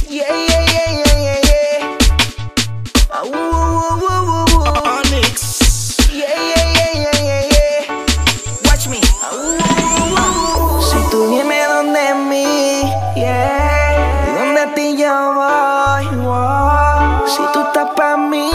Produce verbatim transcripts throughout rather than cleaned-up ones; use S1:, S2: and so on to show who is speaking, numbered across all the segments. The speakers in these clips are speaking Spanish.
S1: Yeah, yeah, yeah, yeah, yeah, yeah. Ah, uh, uh, uh, uh, uh.
S2: Onyx.
S1: Yeah, yeah, yeah, yeah, yeah, yeah. Watch me. Ah, uh, uh, uh, uh. Si tú vienes donde mí, yeah, y donde a ti yo voy, wow. Si tú estás para mí,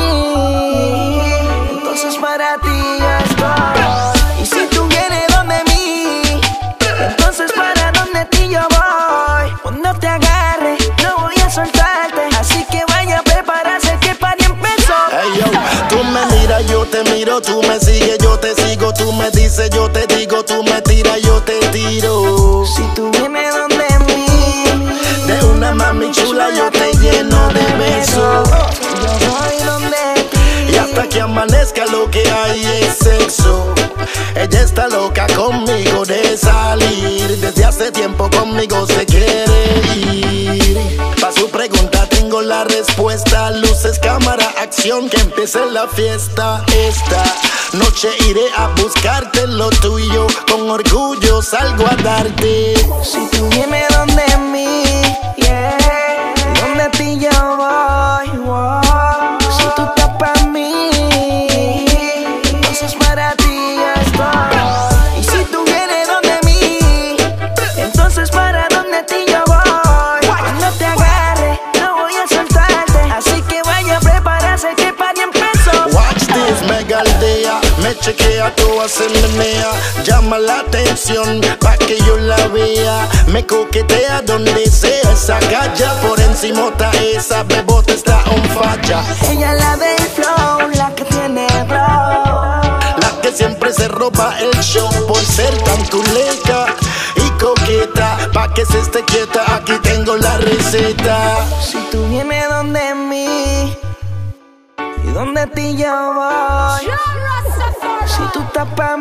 S1: entonces para ti yo estoy. Y si tú vienes donde mí, entonces para donde ti yo voy. Cuando te agarre, no voy a soltarte, así que vaya a prepararse que el party empezó.
S2: Hey yo, tú me miras, yo te miro, tú me sigues, yo te sigo, tú me dices, yo te digo, tú me tiras, yo te tiro.
S1: Si tú vienes donde mí,
S2: de una mami chula yo te lleno de besos.
S1: yo voy donde ti.
S2: Y hasta que amanezca lo que hay es sexo. Ella está loca conmigo de salir. Desde hace tiempo conmigo se quiere ir. Pa' su pregunta tengo la respuesta. Luces, cámara, acción, que empiece la fiesta. Esta noche iré a buscarte lo tuyo. Con orgullo salgo a darte.
S1: Si tú vienes donde mí, yeah, donde ti yo voy, wow. Si tú estás para mí, entonces para ti yo estoy. Y si tú vienes donde mí, entonces para donde ti yo voy. Cuando te agarre, no voy a soltarte, así que vaya a prepararse que el party empezó.
S2: Watch this, me galdea, me chequea, toda se menea. Llama la atención pa' que yo la vea. Me coquetea donde sea, esa galla por encimota, esa bebota está on falla.
S1: Ella es la del flow, la que tiene flow,
S2: La que siempre se roba el show por ser tan culeca y coqueta. Pa' que se esté quieta, aquí tengo la receta.
S1: si tú vienes donde mí y donde ti yo voy. Si tú estás para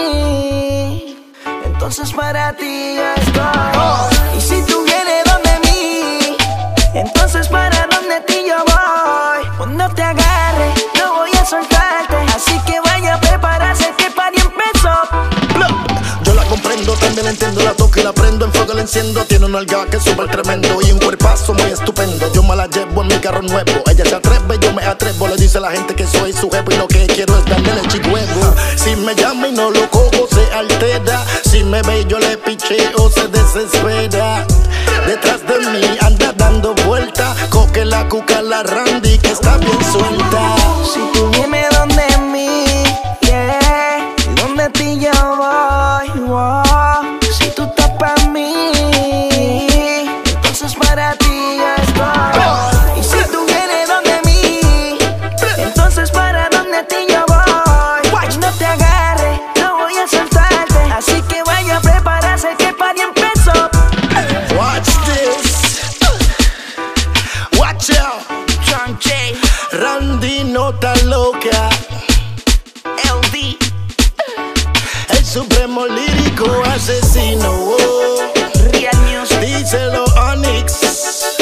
S1: mí, entonces para ti yo estoy. Y si tú vienes donde mí, entonces para donde ti yo voy. Cuando te agarre, no voy a soltarte, así que vaya a prepararse que el party empezó.
S2: Yo la comprendo, también la entiendo, la toco y la prendo, en fuego la enciendo. Tiene un alga que es súper tremendo y un cuerpazo muy estupendo. Yo me la llevo en mi carro nuevo, ella se atreve, yo me atrevo. Le dice a la gente que soy su jefe y lo que quiero es darle leche y huevo. Si me llama y no lo cojo, se altera. Si me ve yo le picheo, se desespera. Detrás de mí anda dando vuelta, coque la cuca la Randy que está bien suelta.
S1: Si tú vienes donde mí, yeah, y donde ti yo voy, wow. Si tú estás para mí, entonces para ti yo estoy. Y si tú vienes donde mí, entonces para donde ti yo voy. Cuando te agarre, no voy a soltarte, así que vaya a prepararse que el party empezó.
S2: Watch this, watch out.
S1: John J,
S2: Randy nota loca,
S1: L D,
S2: el supremo lírico asesino. Oh,
S1: Real Music.
S2: díselo Onyx.